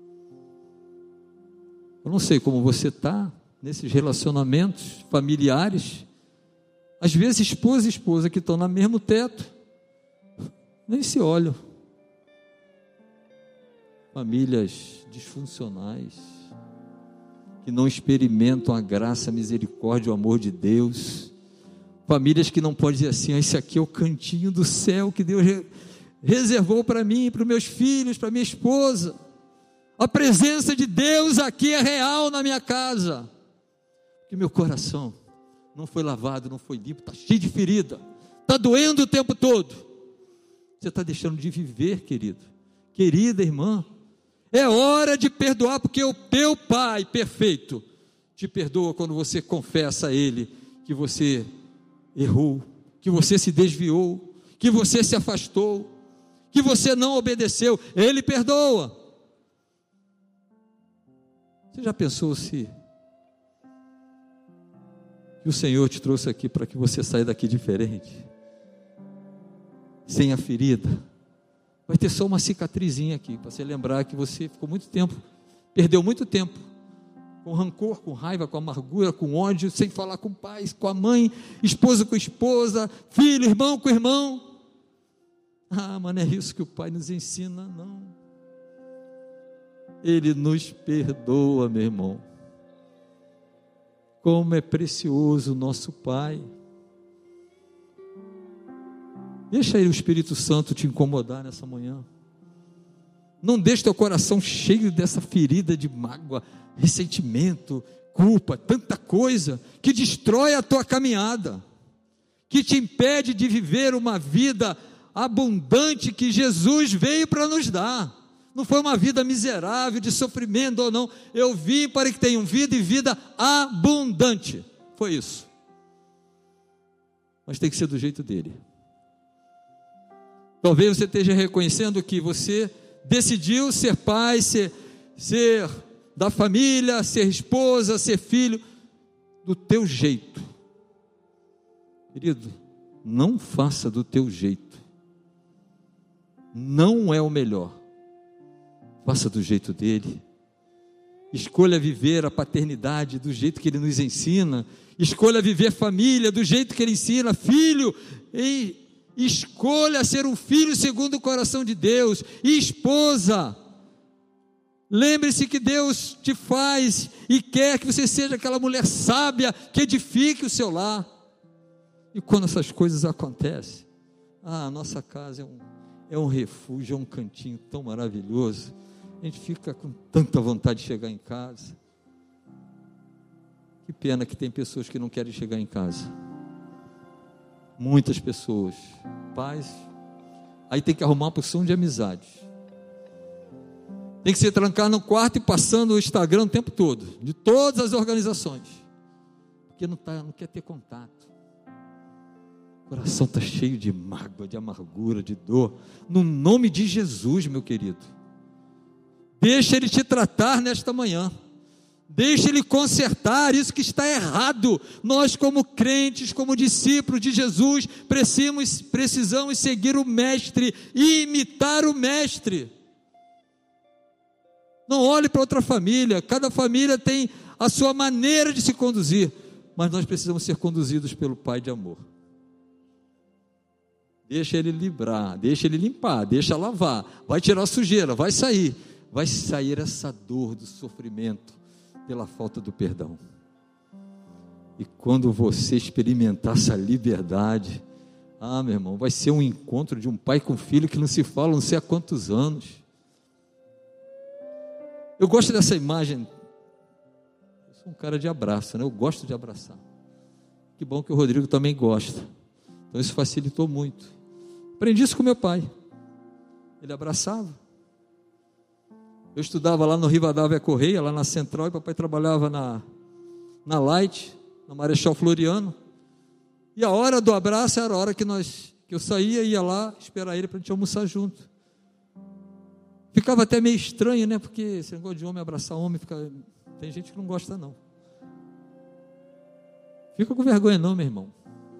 Eu não sei como você está nesses relacionamentos familiares, às vezes esposa e esposa que estão no mesmo teto, nem se olham. Famílias disfuncionais, que não experimentam a graça, a misericórdia, o amor de Deus. Famílias que não podem dizer assim: esse aqui é o cantinho do céu que Deus reservou para mim, para os meus filhos, para minha esposa. A presença de Deus aqui é real na minha casa, porque meu coração não foi lavado, não foi limpo, está cheio de ferida, está doendo o tempo todo. Você está deixando de viver, querido, querida irmã. É hora de perdoar, porque o teu Pai perfeito te perdoa quando você confessa a Ele que você errou, que você se desviou, que você se afastou, que você não obedeceu. Ele perdoa. Você já pensou se que o Senhor te trouxe aqui para que você saia daqui diferente, sem a ferida? Vai ter só uma cicatrizinha aqui, para você lembrar que você ficou muito tempo, perdeu muito tempo, com rancor, com raiva, com amargura, com ódio, sem falar com o pai, com a mãe, esposa com esposa, filho, irmão com irmão. Ah, mas não é isso que o Pai nos ensina, não. Ele nos perdoa, meu irmão. Como é precioso o nosso Pai. Deixa aí o Espírito Santo te incomodar nessa manhã. Não deixe teu coração cheio dessa ferida de mágoa, ressentimento, culpa, tanta coisa que destrói a tua caminhada, que te impede de viver uma vida abundante que Jesus veio para nos dar. Não foi uma vida miserável, de sofrimento ou não. Eu vim para que tenham vida e vida abundante. Foi isso. Mas tem que ser do jeito dele. Talvez você esteja reconhecendo que você decidiu ser pai, ser da família, ser esposa, ser filho, do teu jeito. Querido, não faça do teu jeito. Não é o melhor. Faça do jeito dele. Escolha viver a paternidade do jeito que ele nos ensina. Escolha viver família do jeito que ele ensina. Filho, escolha ser um filho segundo o coração de Deus. E esposa, lembre-se que Deus te faz e quer que você seja aquela mulher sábia que edifique o seu lar. E quando essas coisas acontecem, a nossa casa é um refúgio, é um cantinho tão maravilhoso. A gente fica com tanta vontade de chegar em casa. Que pena que tem pessoas que não querem chegar em casa. Muitas pessoas, pais, aí tem que arrumar uma porção de amizades. Tem que se trancar no quarto e passando o Instagram o tempo todo, de todas as organizações, porque não quer ter contato. O coração está cheio de mágoa, de amargura, de dor. No nome de Jesus, meu querido, deixa Ele te tratar nesta manhã. Deixa Ele consertar isso que está errado. Nós, como crentes, como discípulos de Jesus, precisamos seguir o Mestre e imitar o Mestre. Não olhe para outra família. Cada família tem a sua maneira de se conduzir, mas nós precisamos ser conduzidos pelo Pai de amor. Deixa Ele livrar, deixa Ele limpar, deixa lavar. Vai tirar a sujeira, vai sair essa dor do sofrimento pela falta do perdão. E quando você experimentar essa liberdade, meu irmão, vai ser um encontro de um pai com filho que não se fala não sei há quantos anos. Eu gosto dessa imagem. Eu sou um cara de abraço, né? Eu gosto de abraçar. Que bom que o Rodrigo também gosta. Então isso facilitou muito. Aprendi isso com meu pai. Ele abraçava. Eu estudava lá no Rivadavia Correia, lá na Central, e papai trabalhava na Light, na Marechal Floriano. E a hora do abraço era a hora que eu saía e ia lá esperar ele para a gente almoçar junto. Ficava até meio estranho, né? Porque esse negócio de homem abraçar homem, tem gente que não gosta não. Fica com vergonha não, meu irmão.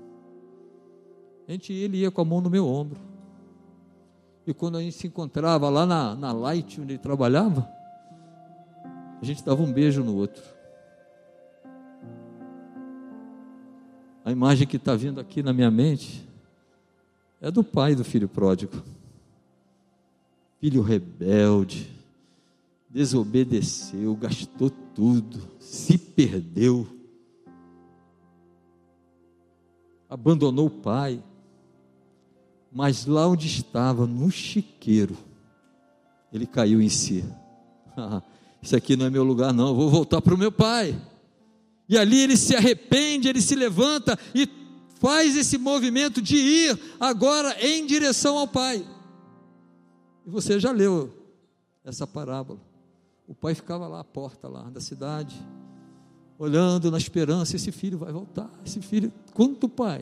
Ele ia com a mão no meu ombro. E quando a gente se encontrava lá na Light, onde ele trabalhava, a gente dava um beijo no outro. A imagem que está vindo aqui na minha mente é do pai do filho pródigo. Filho rebelde, desobedeceu, gastou tudo, se perdeu, abandonou o pai, mas lá onde estava, no chiqueiro, ele caiu em si. Isso aqui não é meu lugar não, eu vou voltar para o meu pai. E ali ele se arrepende, ele se levanta e faz esse movimento de ir agora em direção ao pai. E você já leu essa parábola. O pai ficava lá à porta lá da cidade, olhando na esperança, esse filho vai voltar, esse filho, quanto pai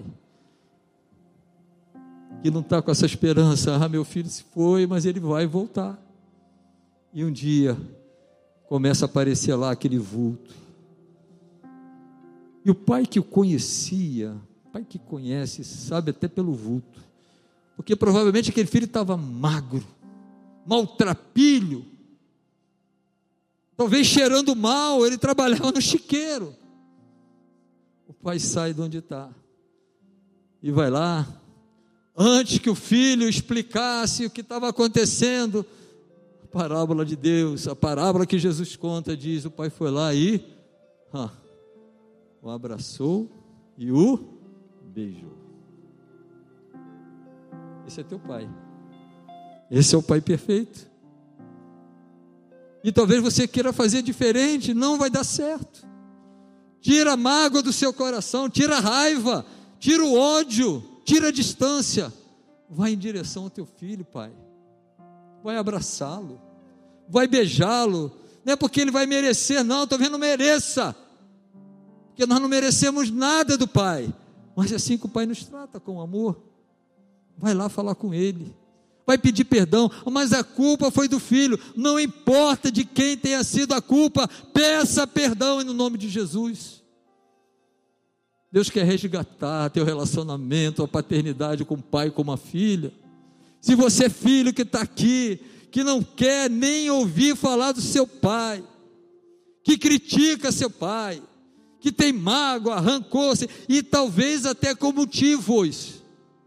que não está com essa esperança, meu filho se foi, mas ele vai voltar. E um dia começa a aparecer lá aquele vulto, e o pai que o conhecia, o pai que conhece, sabe até pelo vulto, porque provavelmente aquele filho estava magro, maltrapilho, talvez cheirando mal, ele trabalhava no chiqueiro. O pai sai de onde está e vai lá, antes que o filho explicasse o que estava acontecendo. A parábola de Deus, a parábola que Jesus conta, diz: o pai foi lá e o abraçou e o beijou. Esse é teu pai, esse é o pai perfeito. E talvez você queira fazer diferente, não vai dar certo. Tira a mágoa do seu coração, tira a raiva, tira o ódio, tira a distância, vai em direção ao teu filho, pai, vai abraçá-lo, vai beijá-lo. Não é porque ele vai merecer, não, talvez não mereça, porque nós não merecemos nada do pai, mas é assim que o pai nos trata, com amor. Vai lá falar com ele, vai pedir perdão, mas a culpa foi do filho, não importa de quem tenha sido a culpa, peça perdão no nome de Jesus. Deus quer resgatar teu relacionamento, a paternidade com o pai e com a filha. Se você é filho que está aqui, que não quer nem ouvir falar do seu pai, que critica seu pai, que tem mágoa, rancor, e talvez até com motivos,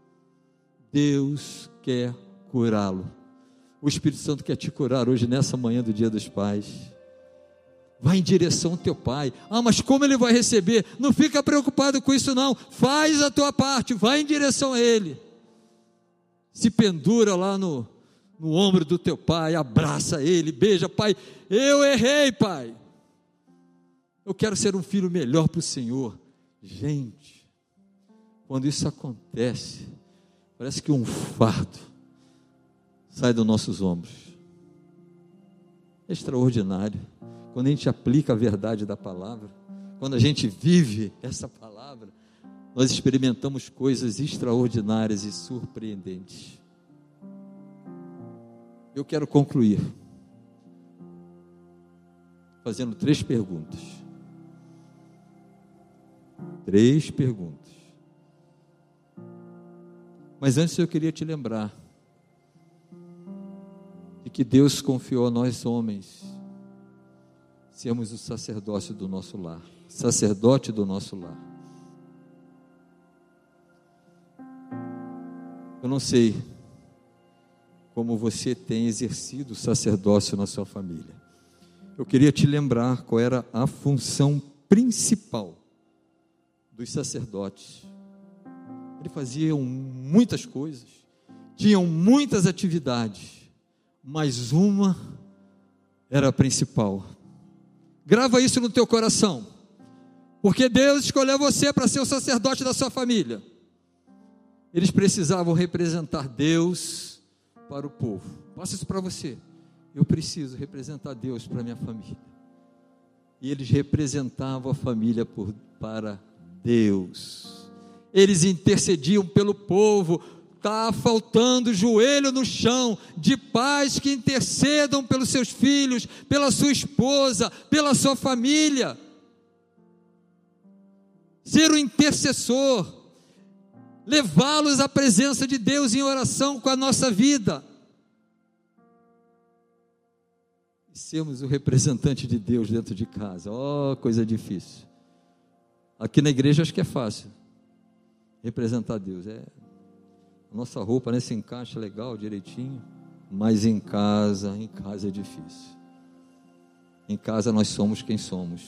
Deus quer curá-lo. O Espírito Santo quer te curar hoje, nessa manhã do Dia dos Pais. Vai em direção ao teu pai. Mas como ele vai receber? Não fica preocupado com isso não, faz a tua parte, vai em direção a ele, se pendura lá no ombro do teu pai, abraça ele, beija: pai, eu errei, pai, eu quero ser um filho melhor para o Senhor. Gente, quando isso acontece, parece que um fardo sai dos nossos ombros. É extraordinário. Quando a gente aplica a verdade da palavra, quando a gente vive essa palavra, nós experimentamos coisas extraordinárias e surpreendentes. Eu quero concluir fazendo 3 perguntas. 3 perguntas. Mas antes eu queria te lembrar de que Deus confiou a nós homens sermos o sacerdócio do nosso lar, sacerdote do nosso lar. Eu não sei como você tem exercido o sacerdócio na sua família. Eu queria te lembrar qual era a função principal dos sacerdotes. Eles faziam muitas coisas, tinham muitas atividades, mas uma era a principal. Grava isso no teu coração, porque Deus escolheu você para ser o sacerdote da sua família. Eles precisavam representar Deus para o povo. Passa isso para você. Eu preciso representar Deus para a minha família. E eles representavam a família para Deus. eles intercediam pelo povo. Está faltando joelho no chão de pais que intercedam pelos seus filhos, pela sua esposa, pela sua família. Ser o intercessor, levá-los à presença de Deus em oração com a nossa vida. E sermos o representante de Deus dentro de casa. Oh, coisa difícil. Aqui na igreja acho que é fácil representar Deus. A nossa roupa, né, se encaixa legal, direitinho. Mas em casa é difícil. Em casa nós somos quem somos.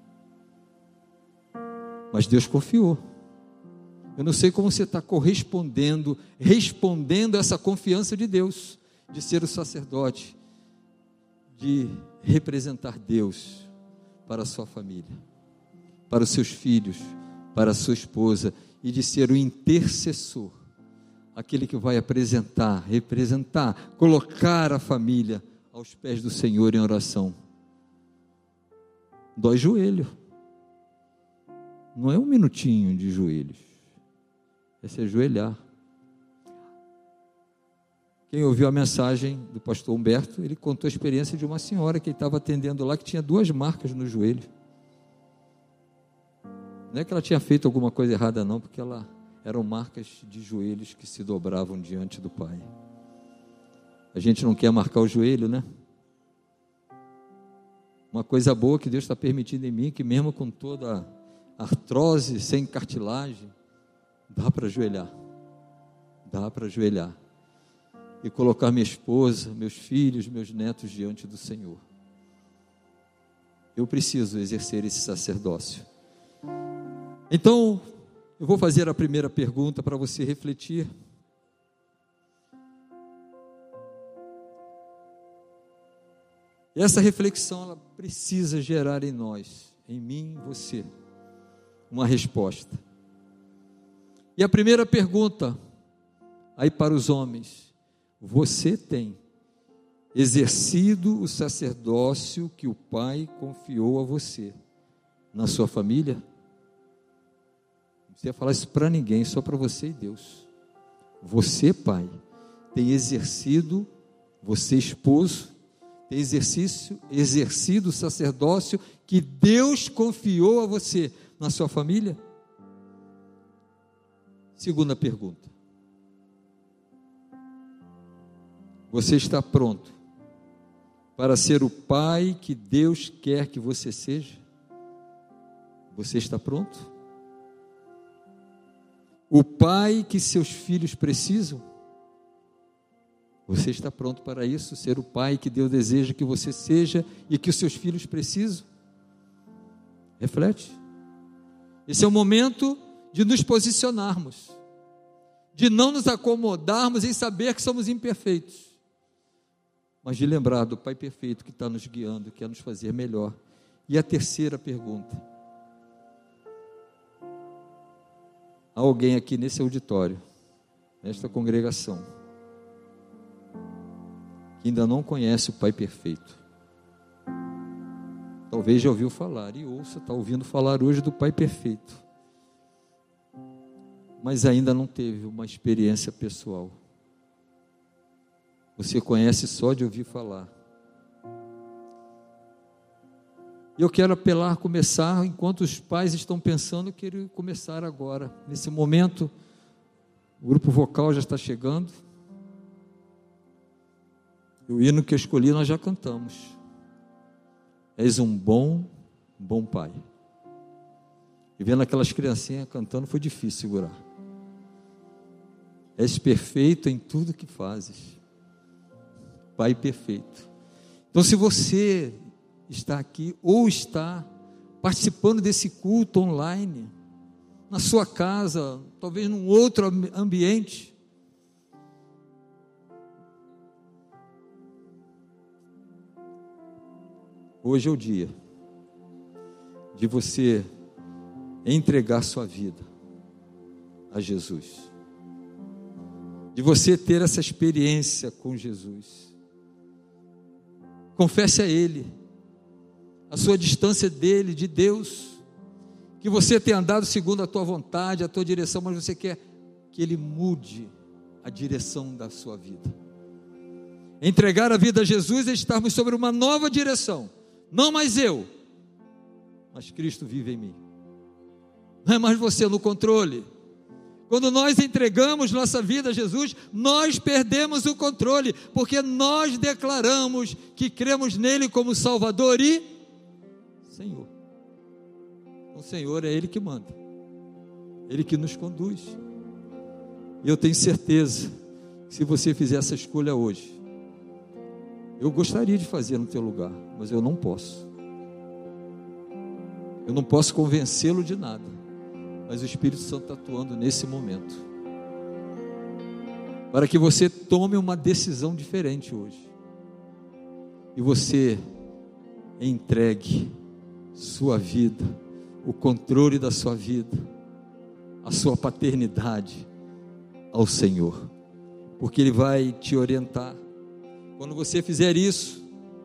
Mas Deus confiou. Eu não sei como você está respondendo essa confiança de Deus, de ser o sacerdote, de representar Deus para a sua família, para os seus filhos, para a sua esposa, e de ser o intercessor, aquele que vai representar, colocar a família aos pés do Senhor em oração. Dói joelho, não é um minutinho de joelhos, é se ajoelhar. Quem ouviu a mensagem do pastor Humberto, ele contou a experiência de uma senhora que ele estava atendendo lá, que tinha 2 marcas no joelho. Não é que ela tinha feito alguma coisa errada não, porque eram marcas de joelhos que se dobravam diante do Pai. A gente não quer marcar o joelho, né? Uma coisa boa que Deus está permitindo em mim, que mesmo com toda a artrose, sem cartilagem, dá para ajoelhar. E colocar minha esposa, meus filhos, meus netos diante do Senhor. Eu preciso exercer esse sacerdócio. Então, eu vou fazer a primeira pergunta para você refletir. E essa reflexão, ela precisa gerar em nós, em mim, em você, uma resposta. E a primeira pergunta, aí para os homens: você tem exercido o sacerdócio que o Pai confiou a você na sua família? Não precisa falar isso para ninguém, só para você e Deus. Você, pai, tem exercido, você, esposo, tem exercido o sacerdócio que Deus confiou a você na sua família? Segunda pergunta: você está pronto para ser o pai que Deus quer que você seja? Você está pronto? O pai que seus filhos precisam? Você está pronto para isso? Ser o pai que Deus deseja que você seja e que os seus filhos precisam? Reflete. Esse é o momento de nos posicionarmos, de não nos acomodarmos em saber que somos imperfeitos, mas de lembrar do Pai perfeito que está nos guiando, que quer nos fazer melhor. E a terceira pergunta: há alguém aqui nesse auditório, nesta congregação, que ainda não conhece o Pai perfeito? Talvez já ouviu falar e está ouvindo falar hoje do Pai perfeito, mas ainda não teve uma experiência pessoal. Você conhece só de ouvir falar. E eu quero começar, enquanto os pais estão pensando, eu quero começar agora. Nesse momento, o grupo vocal já está chegando. O hino que eu escolhi nós já cantamos. És um bom pai. E vendo aquelas criancinhas cantando, foi difícil segurar. És perfeito em tudo que fazes. Pai perfeito. Então, se você está aqui ou está participando desse culto online, na sua casa, talvez num outro ambiente, hoje é o dia de você entregar sua vida a Jesus, de você ter essa experiência com Jesus. Confesse a Ele a sua distância dele, de Deus, que você tem andado segundo a tua vontade, a tua direção, mas você quer que Ele mude a direção da sua vida. Entregar a vida a Jesus é estarmos sobre uma nova direção, não mais eu, mas Cristo vive em mim. Não é mais você no controle. Quando nós entregamos nossa vida a Jesus, nós perdemos o controle, porque nós declaramos que cremos nele como Salvador e Senhor. O Senhor é Ele que manda, Ele que nos conduz. E eu tenho certeza que se você fizer essa escolha hoje, eu gostaria de fazer no teu lugar, mas eu não posso. Eu não posso convencê-lo de nada, mas o Espírito Santo está atuando nesse momento, para que você tome uma decisão diferente hoje, e você entregue sua vida, o controle da sua vida, a sua paternidade ao Senhor, porque Ele vai te orientar. Quando você fizer isso,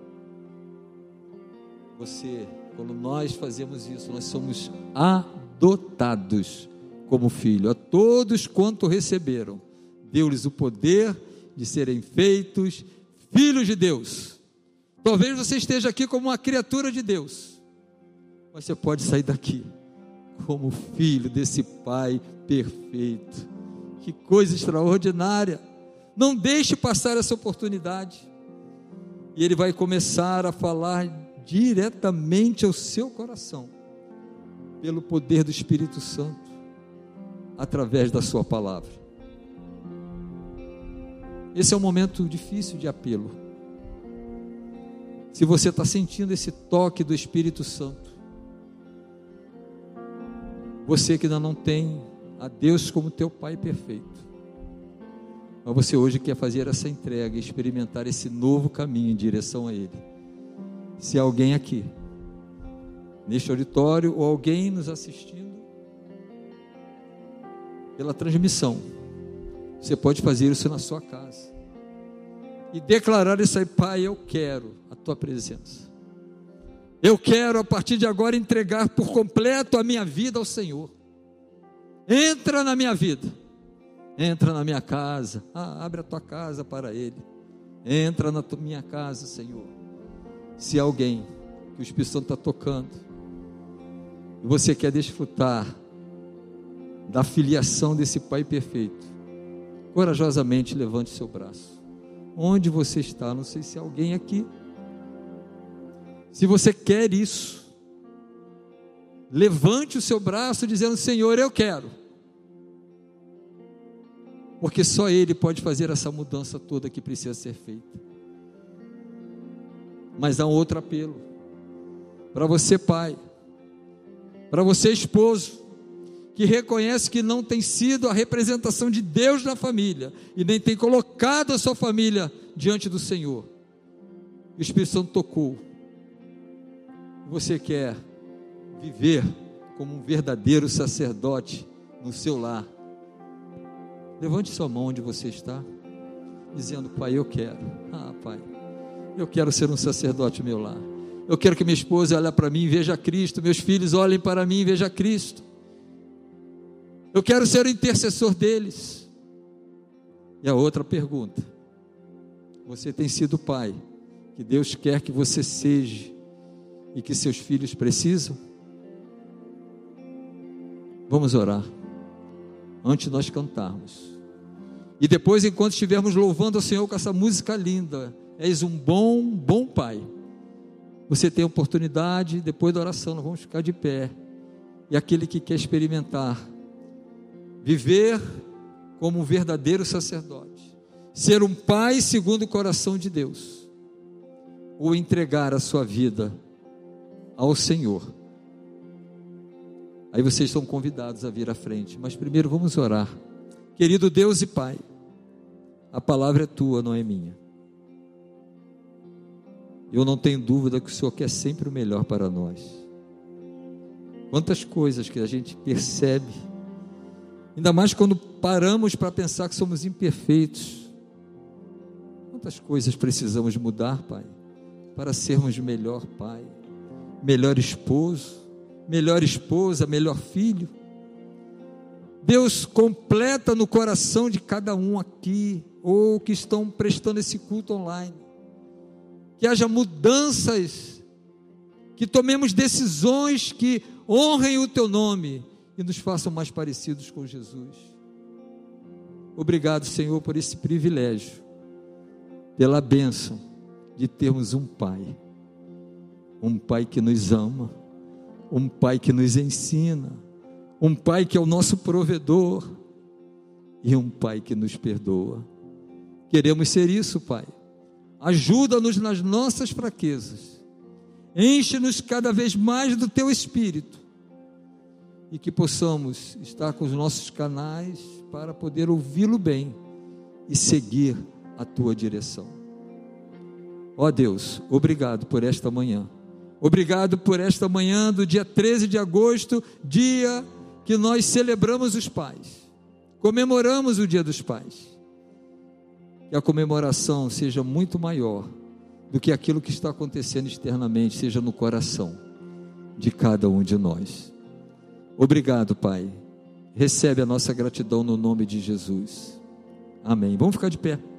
quando nós fazemos isso, nós somos adotados como filho. A todos quanto receberam, deu-lhes o poder de serem feitos filhos de Deus. Talvez você esteja aqui como uma criatura de Deus, mas você pode sair daqui como filho desse Pai perfeito. Que coisa extraordinária! Não deixe passar essa oportunidade. E Ele vai começar a falar diretamente ao seu coração, pelo poder do Espírito Santo, através da sua palavra. Esse é um momento difícil de apelo. Se você está sentindo esse toque do Espírito Santo, você que ainda não tem a Deus como teu Pai perfeito, mas você hoje quer fazer essa entrega e experimentar esse novo caminho em direção a Ele. Se há alguém aqui, neste auditório, ou alguém nos assistindo pela transmissão, você pode fazer isso na sua casa e declarar isso aí: Pai, eu quero a Tua presença. Eu quero a partir de agora entregar por completo a minha vida ao Senhor. Entra na minha vida, entra na minha casa. Abre a tua casa para Ele. Entra na minha casa, Senhor. Se há alguém que o Espírito Santo está tocando e você quer desfrutar da filiação desse Pai perfeito, corajosamente levante seu braço. Onde você está? Não sei se há alguém aqui. Se você quer isso, levante o seu braço dizendo: Senhor, eu quero. Porque só Ele pode fazer essa mudança toda que precisa ser feita. Mas há um outro apelo para você, pai, para você, esposo, que reconhece que não tem sido a representação de Deus na família e nem tem colocado a sua família diante do Senhor. O Espírito Santo tocou. Você quer viver como um verdadeiro sacerdote no seu lar? Levante sua mão onde você está, dizendo: Pai, eu quero. Pai, eu quero ser um sacerdote no meu lar. Eu quero que minha esposa olhe para mim e veja Cristo, meus filhos olhem para mim e vejam Cristo. Eu quero ser o intercessor deles. E a outra pergunta: você tem sido pai que Deus quer que você seja e que seus filhos precisam? Vamos orar antes de nós cantarmos, e depois, enquanto estivermos louvando ao Senhor com essa música linda, és um bom pai, você tem a oportunidade, depois da oração, nós vamos ficar de pé, e aquele que quer experimentar viver como um verdadeiro sacerdote, ser um pai segundo o coração de Deus, ou entregar a sua vida ao Senhor, aí vocês são convidados a vir à frente. Mas primeiro vamos orar. Querido Deus e Pai, a palavra é tua, não é minha. Eu não tenho dúvida que o Senhor quer sempre o melhor para nós. Quantas coisas que a gente percebe, ainda mais quando paramos para pensar que somos imperfeitos. Quantas coisas precisamos mudar, Pai, para sermos melhor pai, melhor esposo, melhor esposa, melhor filho. Deus, completa no coração de cada um aqui, ou que estão prestando esse culto online, que haja mudanças, que tomemos decisões que honrem o teu nome e nos façam mais parecidos com Jesus. Obrigado, Senhor, por esse privilégio, pela bênção de termos um Pai que nos ama, um Pai que nos ensina, um Pai que é o nosso provedor e um Pai que nos perdoa. Queremos ser isso, Pai. Ajuda-nos nas nossas fraquezas, enche-nos cada vez mais do Teu Espírito e que possamos estar com os nossos canais para poder ouvi-lo bem e seguir a Tua direção. Ó Deus, obrigado por esta manhã. Obrigado por esta manhã do dia 13 de agosto, dia que nós celebramos os pais, comemoramos o Dia dos Pais. Que a comemoração seja muito maior do que aquilo que está acontecendo externamente, seja no coração de cada um de nós. Obrigado, Pai. Recebe a nossa gratidão no nome de Jesus. Amém. Vamos ficar de pé.